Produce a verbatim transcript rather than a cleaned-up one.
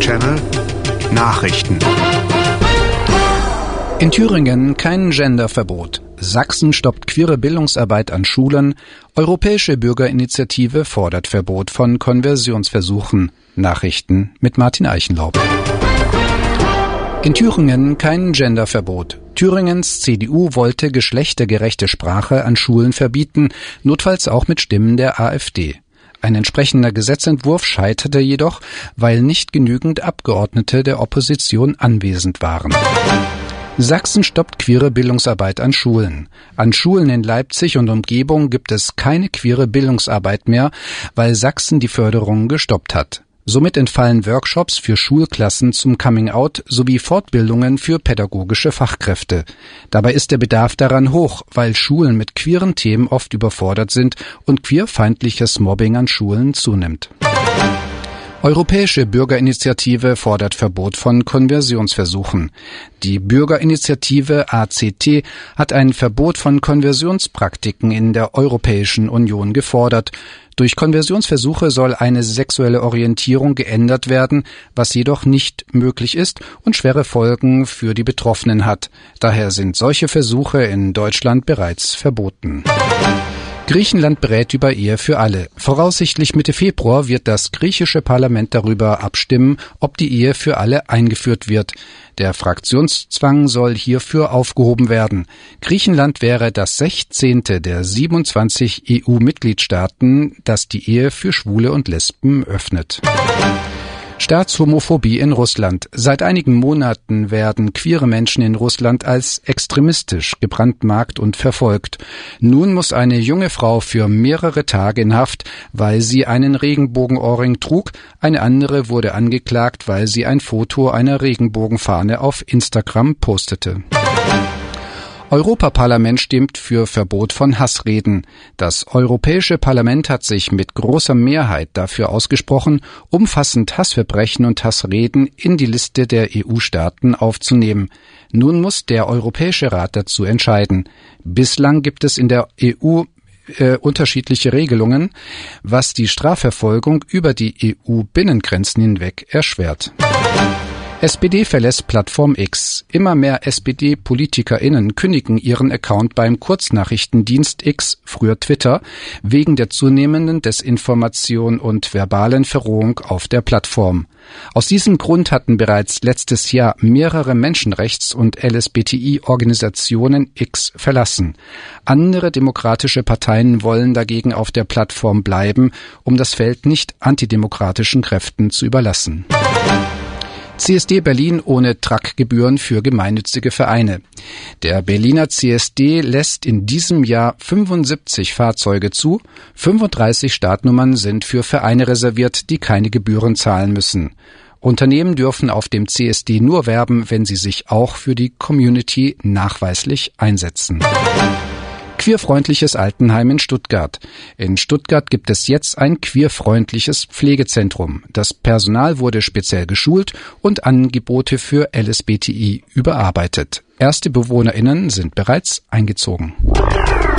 Channel Nachrichten. In Thüringen kein Genderverbot. Sachsen stoppt queere Bildungsarbeit an Schulen. Europäische Bürgerinitiative fordert Verbot von Konversionsversuchen. Nachrichten mit Martin Eichenlaub. In Thüringen kein Genderverbot. Thüringens C D U wollte geschlechtergerechte Sprache an Schulen verbieten, notfalls auch mit Stimmen der AfD. Ein entsprechender Gesetzentwurf scheiterte jedoch, weil nicht genügend Abgeordnete der Opposition anwesend waren. Sachsen stoppt queere Bildungsarbeit an Schulen. An Schulen in Leipzig und Umgebung gibt es keine queere Bildungsarbeit mehr, weil Sachsen die Förderung gestoppt hat. Somit entfallen Workshops für Schulklassen zum Coming-out sowie Fortbildungen für pädagogische Fachkräfte. Dabei ist der Bedarf daran hoch, weil Schulen mit queeren Themen oft überfordert sind und queerfeindliches Mobbing an Schulen zunimmt. Europäische Bürgerinitiative fordert Verbot von Konversionsversuchen. Die Bürgerinitiative A C T hat ein Verbot von Konversionspraktiken in der Europäischen Union gefordert. Durch Konversionsversuche soll eine sexuelle Orientierung geändert werden, was jedoch nicht möglich ist und schwere Folgen für die Betroffenen hat. Daher sind solche Versuche in Deutschland bereits verboten. Griechenland berät über Ehe für alle. Voraussichtlich Mitte Februar wird das griechische Parlament darüber abstimmen, ob die Ehe für alle eingeführt wird. Der Fraktionszwang soll hierfür aufgehoben werden. Griechenland wäre das sechzehnte der siebenundzwanzig E U-Mitgliedstaaten, das die Ehe für Schwule und Lesben öffnet. Staatshomophobie in Russland. Seit einigen Monaten werden queere Menschen in Russland als extremistisch gebrandmarkt und verfolgt. Nun muss eine junge Frau für mehrere Tage in Haft, weil sie einen Regenbogenohrring trug. Eine andere wurde angeklagt, weil sie ein Foto einer Regenbogenfahne auf Instagram postete. Europaparlament stimmt für Verbot von Hassreden. Das Europäische Parlament hat sich mit großer Mehrheit dafür ausgesprochen, umfassend Hassverbrechen und Hassreden in die Liste der E U-Staaten aufzunehmen. Nun muss der Europäische Rat dazu entscheiden. Bislang gibt es in der E U äh, unterschiedliche Regelungen, was die Strafverfolgung über die E U-Binnengrenzen hinweg erschwert. S P D verlässt Plattform X. Immer mehr S P D-PolitikerInnen kündigen ihren Account beim Kurznachrichtendienst X, früher Twitter, wegen der zunehmenden Desinformation und verbalen Verrohung auf der Plattform. Aus diesem Grund hatten bereits letztes Jahr mehrere Menschenrechts- und L S B T I-Organisationen X verlassen. Andere demokratische Parteien wollen dagegen auf der Plattform bleiben, um das Feld nicht antidemokratischen Kräften zu überlassen. C S D Berlin ohne Truckgebühren für gemeinnützige Vereine. Der Berliner C S D lässt in diesem Jahr fünfundsiebzig Fahrzeuge zu. fünfunddreißig Startnummern sind für Vereine reserviert, die keine Gebühren zahlen müssen. Unternehmen dürfen auf dem C S D nur werben, wenn sie sich auch für die Community nachweislich einsetzen. Queerfreundliches Altenheim in Stuttgart. In Stuttgart gibt es jetzt ein queerfreundliches Pflegezentrum. Das Personal wurde speziell geschult und Angebote für L S B T I überarbeitet. Erste BewohnerInnen sind bereits eingezogen.